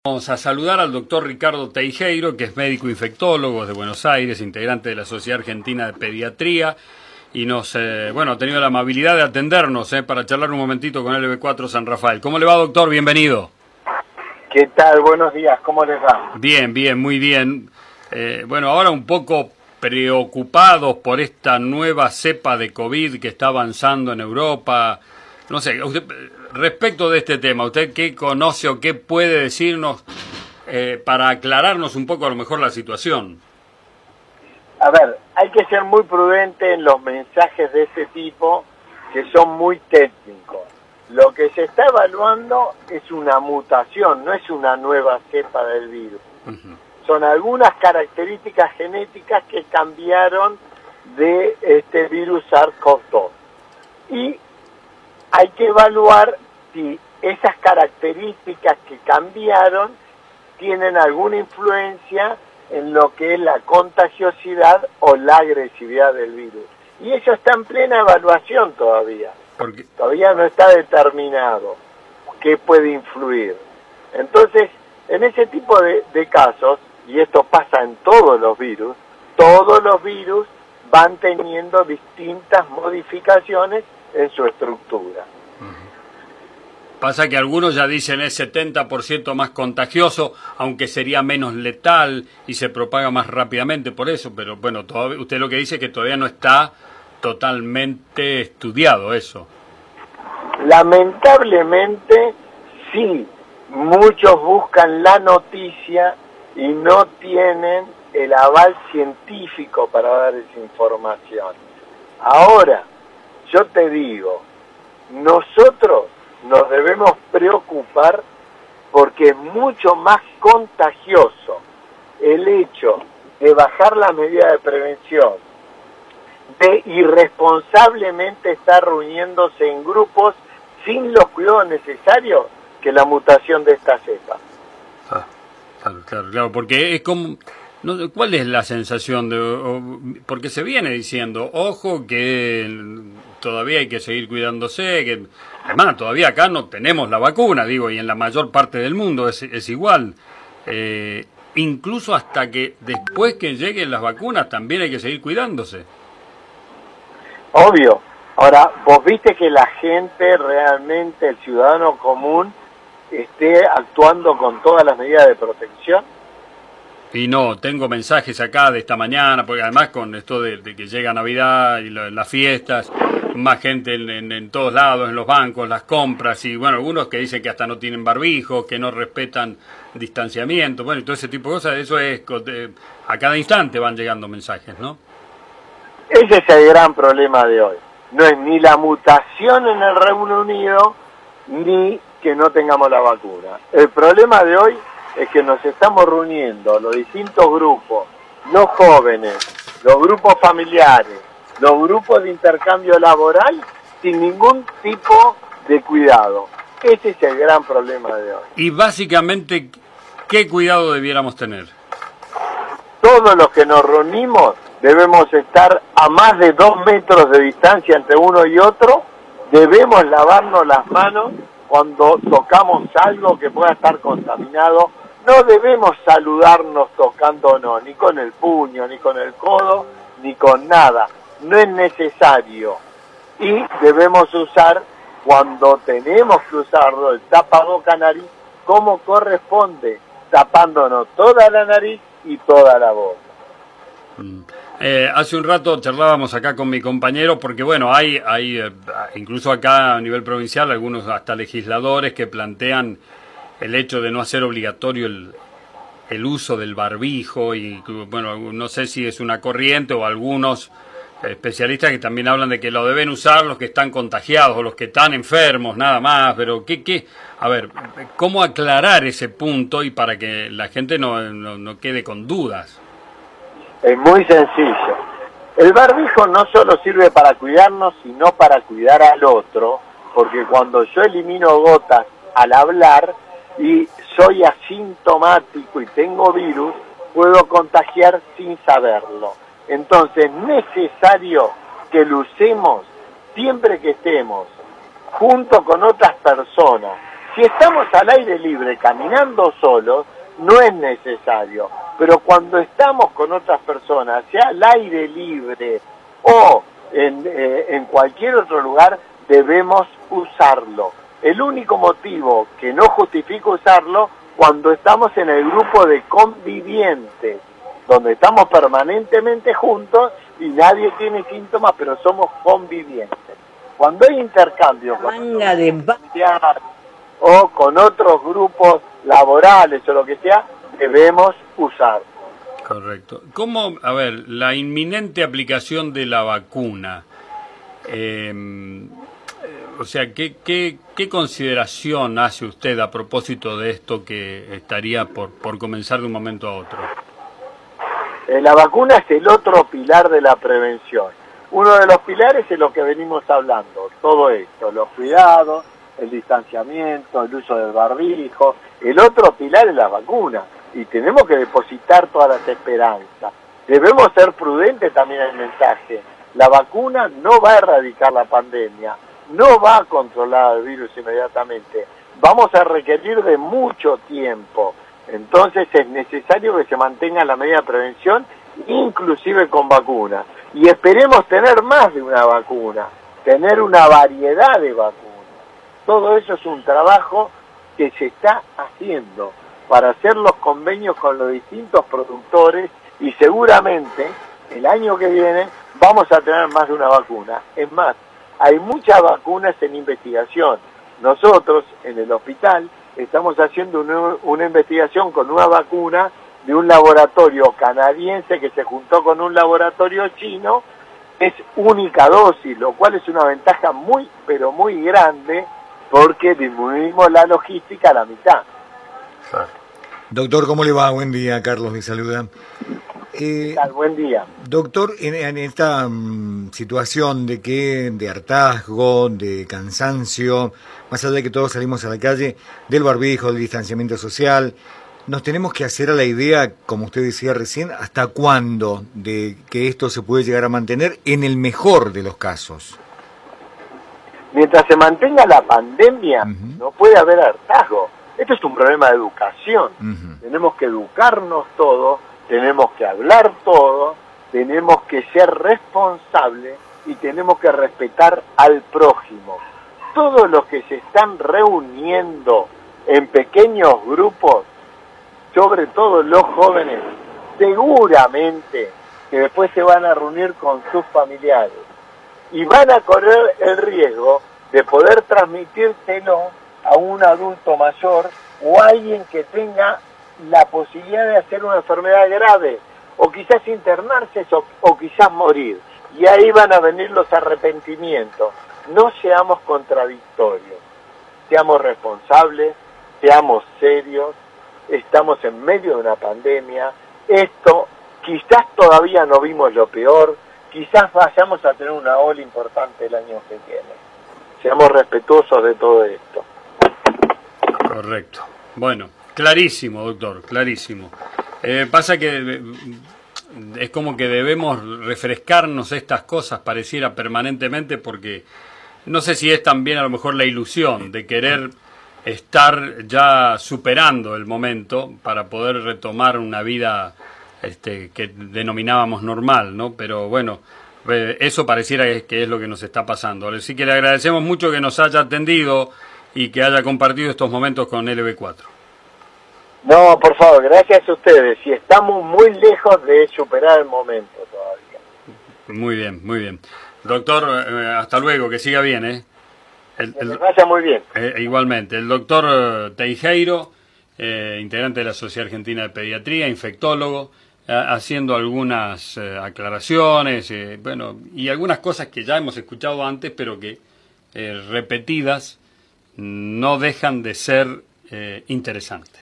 Vamos a saludar al doctor Ricardo Teijeiro, que es médico infectólogo de Buenos Aires, integrante de la Sociedad Argentina de Pediatría, y nos ha tenido la amabilidad de atendernos para charlar un momentito con LB4 San Rafael. ¿Cómo le va, doctor? Bienvenido. ¿Qué tal? Buenos días, ¿cómo les va? Bien, muy bien. Ahora un poco preocupados por esta nueva cepa de COVID que está avanzando en Europa. No sé, usted, respecto de este tema, ¿usted qué conoce o qué puede decirnos para aclararnos un poco a lo mejor la situación? A ver, hay que ser muy prudente en los mensajes de ese tipo que son muy técnicos. Lo que se está evaluando es una mutación, no es una nueva cepa del virus. Son algunas características genéticas que cambiaron de este virus SARS-CoV-2. Y hay que evaluar si esas características que cambiaron tienen alguna influencia en lo que es la contagiosidad o la agresividad del virus. Y eso está en plena evaluación todavía. Todavía no está determinado qué puede influir. Entonces, en ese tipo de casos, y esto pasa en todos los virus van teniendo distintas modificaciones en su estructura. Pasa que algunos ya dicen es 70% más contagioso, aunque sería menos letal y se propaga más rápidamente por eso, pero bueno, usted lo que dice es que todavía no está totalmente estudiado eso. Lamentablemente, sí, muchos buscan la noticia y no tienen el aval científico para dar esa información. Ahora, yo te digo, nosotros nos debemos preocupar porque es mucho más contagioso el hecho de bajar la medida de prevención, de irresponsablemente estar reuniéndose en grupos sin los cuidados necesarios que la mutación de esta cepa. Claro, porque es como... No, ¿cuál es la sensación porque se viene diciendo, ojo, que todavía hay que seguir cuidándose, que además todavía acá no tenemos la vacuna, digo, y en la mayor parte del mundo es igual. Incluso hasta que después que lleguen las vacunas también hay que seguir cuidándose. Obvio. Ahora, vos viste que la gente realmente, el ciudadano común, esté actuando con todas las medidas de protección. Y no, tengo mensajes acá de esta mañana, porque además con esto de que llega Navidad y las fiestas, más gente en todos lados, en los bancos, las compras, y bueno, algunos que dicen que hasta no tienen barbijo, que no respetan distanciamiento, bueno, y todo ese tipo de cosas, eso es, a cada instante van llegando mensajes, ¿no? Ese es el gran problema de hoy. No es ni la mutación en el Reino Unido, ni que no tengamos la vacuna. El problema de hoy es que nos estamos reuniendo los distintos grupos, los jóvenes, los grupos familiares, los grupos de intercambio laboral, sin ningún tipo de cuidado. Ese es el gran problema de hoy. Y básicamente, ¿qué cuidado debiéramos tener? Todos los que nos reunimos debemos estar a más de 2 metros de distancia entre uno y otro, debemos lavarnos las manos cuando tocamos algo que pueda estar contaminado. No debemos saludarnos tocándonos, ni con el puño, ni con el codo, ni con nada. No es necesario. Y debemos usar, cuando tenemos que usarlo, el tapaboca nariz, como corresponde, tapándonos toda la nariz y toda la boca. Hace un rato charlábamos acá con mi compañero, porque bueno, hay incluso acá a nivel provincial, algunos hasta legisladores que plantean el hecho de no hacer obligatorio el uso del barbijo, y bueno, no sé si es una corriente o algunos especialistas que también hablan de que lo deben usar los que están contagiados o los que están enfermos, nada más, pero a ver, ¿cómo aclarar ese punto y para que la gente no quede con dudas? Es muy sencillo. El barbijo no solo sirve para cuidarnos, sino para cuidar al otro, porque cuando yo elimino gotas al hablar y soy asintomático y tengo virus, puedo contagiar sin saberlo. Entonces es necesario que lo usemos siempre que estemos junto con otras personas Si estamos al aire libre, caminando solos, no es necesario. Pero cuando estamos con otras personas, sea al aire libre o en cualquier otro lugar, debemos usarlo. El único motivo que no justifica usarlo cuando estamos en el grupo de convivientes, donde estamos permanentemente juntos y nadie tiene síntomas, pero somos convivientes. Cuando hay intercambio con familiares o con otros grupos laborales o lo que sea, debemos usar. Correcto. ¿Cómo, a ver, la inminente aplicación de la vacuna? O sea, ¿qué consideración hace usted a propósito de esto que estaría por comenzar de un momento a otro? La vacuna es el otro pilar de la prevención. Uno de los pilares es lo que venimos hablando, todo esto, los cuidados, el distanciamiento, el uso del barbijo. El otro pilar es la vacuna y tenemos que depositar todas las esperanzas. Debemos ser prudentes también en el mensaje. La vacuna no va a erradicar la pandemia, no va a controlar el virus inmediatamente. Vamos a requerir de mucho tiempo. Entonces es necesario que se mantenga la medida de prevención, inclusive con vacunas. Y esperemos tener más de una vacuna, tener una variedad de vacunas. Todo eso es un trabajo que se está haciendo para hacer los convenios con los distintos productores y seguramente el año que viene vamos a tener más de una vacuna. Es más, hay muchas vacunas en investigación. Nosotros en el hospital estamos haciendo una investigación con una vacuna de un laboratorio canadiense que se juntó con un laboratorio chino. Es única dosis, lo cual es una ventaja muy, pero muy grande porque disminuimos la logística a la mitad. Doctor, ¿cómo le va? Buen día, Carlos le saluda. ¿Qué tal? Buen día. Doctor, en esta situación de hartazgo, de cansancio, más allá de que todos salimos a la calle, del barbijo, del distanciamiento social, nos tenemos que hacer a la idea, como usted decía recién, ¿hasta cuándo de que esto se puede llegar a mantener en el mejor de los casos? Mientras se mantenga la pandemia, no puede haber hartazgo. Esto es un problema de educación. Tenemos que educarnos todos, tenemos que hablar todo, tenemos que ser responsables y tenemos que respetar al prójimo. Todos los que se están reuniendo en pequeños grupos, sobre todo los jóvenes, seguramente que después se van a reunir con sus familiares y van a correr el riesgo de poder transmitírselo a un adulto mayor o a alguien que tenga la posibilidad de hacer una enfermedad grave, o quizás internarse o quizás morir. Y ahí van a venir los arrepentimientos. No seamos contradictorios, seamos responsables, seamos serios, estamos en medio de una pandemia, esto quizás todavía no vimos lo peor, quizás vayamos a tener una ola importante el año que viene. Seamos respetuosos de todo esto. Correcto. Bueno, clarísimo, doctor, clarísimo. Pasa que es como que debemos refrescarnos estas cosas, pareciera permanentemente, porque no sé si es también a lo mejor la ilusión de querer estar ya superando el momento para poder retomar una vida que denominábamos normal, ¿no? Pero bueno, eso pareciera que es lo que nos está pasando. Así que le agradecemos mucho que nos haya atendido y que haya compartido estos momentos con LB4. No, por favor, gracias a ustedes. Y estamos muy lejos de superar el momento todavía. Muy bien, muy bien. Doctor, hasta luego, que siga bien, ¿eh? Que vaya muy bien. Igualmente. El doctor Teijeiro, integrante de la Sociedad Argentina de Pediatría, infectólogo, haciendo algunas aclaraciones, bueno, y algunas cosas que ya hemos escuchado antes, pero que repetidas no dejan de ser interesantes.